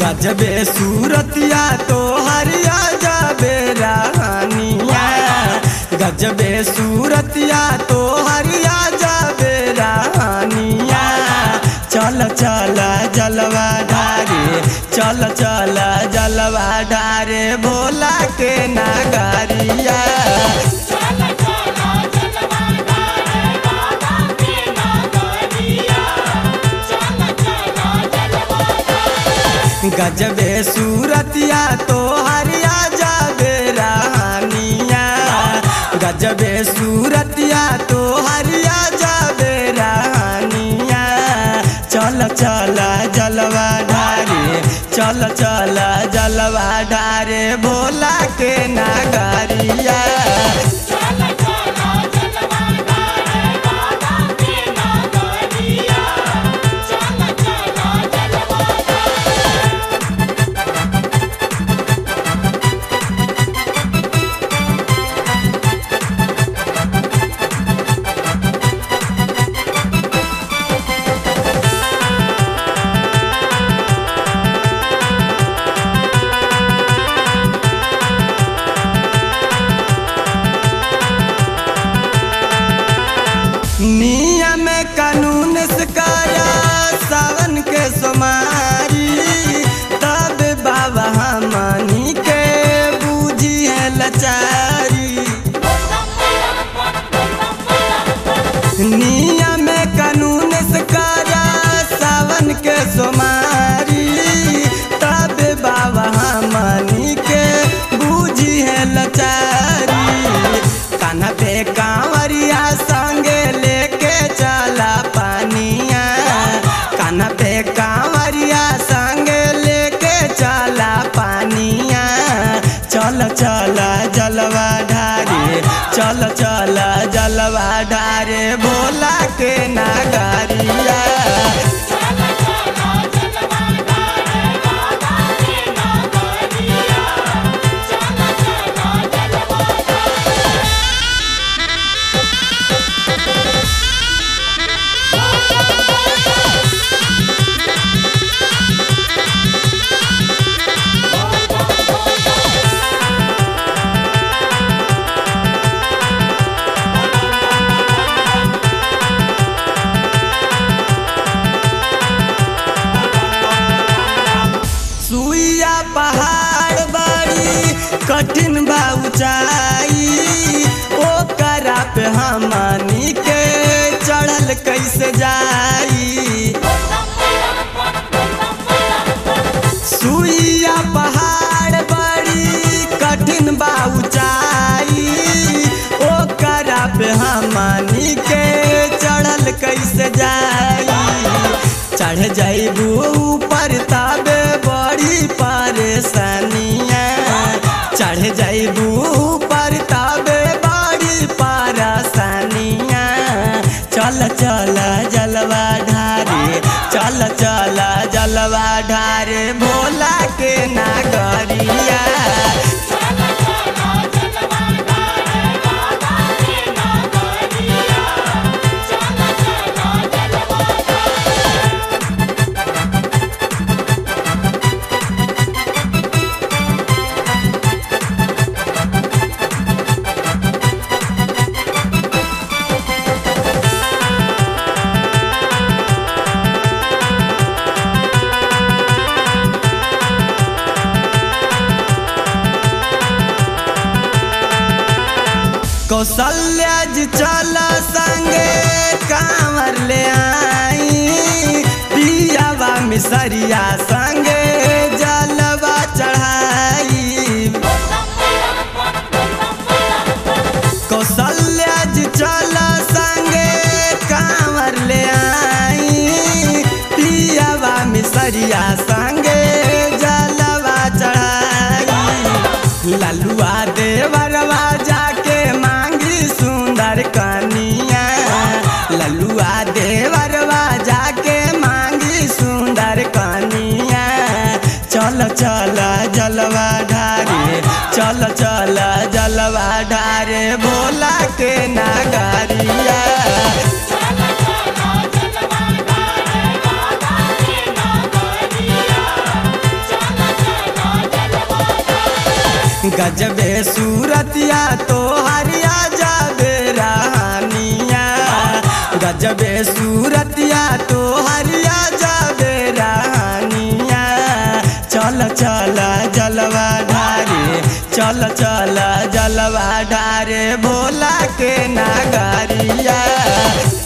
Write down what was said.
गजबे सूरतिया तो हरिया जाबे रानिया, गजबे सूरतिया तो हरिया जाबे रानिया। चल चल जलवा ढारे, चल चल जलवा ढारे भोला के नगरिया। गजबे सूरतिया तो हरिया जाबे रानिया, गजबे सूरतिया तो हरिया जाबे रानिया। चल चल जलवा ढारे, चल चल जलवा ढारे भोला के नगरिया। नियम कानून से करा सावन के सोमारी, तब बाबा हमनी के बूझी है लाचारी। नियम कानून से करा सावन के सोमारी, तब बाबा हमनी के बूझी है लाचारी। कान्हा पे कांवरिया संगे लेके चला पानिया, कान्हा पे कांवरिया संगे लेके चला पानिया। चल चल जलवा ढारे, चल चल जलवा ढारे भोला के नगरिया। पहाड़ बड़ी कठिन बा ऊंचाई, ओकरा पे हमनी के चढ़ल कैसे जाई। सुइया पहाड़ बड़ी कठिन बा ऊंचाई, ओकरा पे हमनी के चढ़ल कैसे जाई। चढ़ जाइबू ऊपर तबे बड़ी परेशानिया, चढ़ जाइबू ऊपर तबे बड़ी परेशानिया। चल चल जलवा ढारे, चल चल जलवा ढारे भोला के नगरिया। कौशल्या जी चल संगे कांवर ले आई, पियावा मिसरिया संगे जलवा चढ़ाई। कौशल्या जी चल संगे कांवर ले आई, पियावा मिसरिया संगे जलवा चढ़ाई। लालुआ देवरवा जाके मांगी सुंदर कनिया, ललुआ देवरवा जाके मांगी सुंदर कनिया। चल चल जलवा ढारे, चल चल जलवा ढारे भोला के नगरिया। गजबे सूरतिया तो हरिया जाबे रानिया गजबे सूरतिया तो हरिया जाबे रानिया चल चल जलवा ढारे चल चल जलवा ढारे भोला के नगरिया